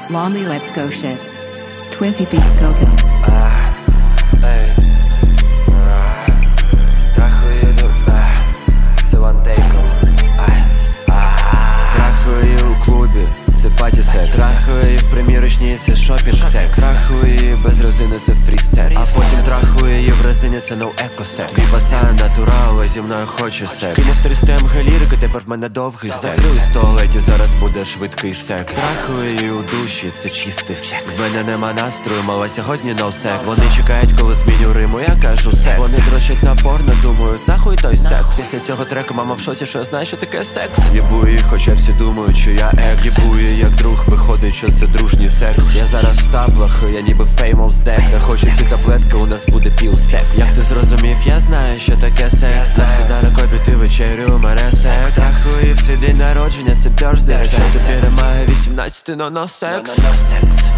Lonely, let's go shit. Twizzy beats go go. Трахаю, це вантейко. Трахаю у клубі, це паті-секс. Трахаю в примірочній, це шопінг-секс. Трахаю без резини, це фрі-секс. А потім трахаю її в резині, це ноу-еко-секс. Твій басан натурал, а зі мною хоче секс. Кинув 300 галірики, тепер в мене довгий секс. Закрились в туалеті, зараз буде швидкий секс. Трахаю її у душі, це чистий секс. В мене нема настрою, мала сьогодні ноу-секс. Вони чекають, коли зміню риму, я кажу секс. Вони дрочать на порно, думають, нахуй той секс. Після цього треку мама в шоці, що я знаю, що таке секс. Єбу їх, хоча всі думають, що я екс. Єбу її, як друг, виходить, що це дружній секс. Я зараз в таблах, я ніби famous deck. Не хочу ці таблетки, у нас буде піл-секс. Як ти зрозумів, я знаю, що таке секс. На сніданок, обід і вечерю, у мене секс. Трахую в свій день народження, це birthday секс. Тобі немає 18, но секс.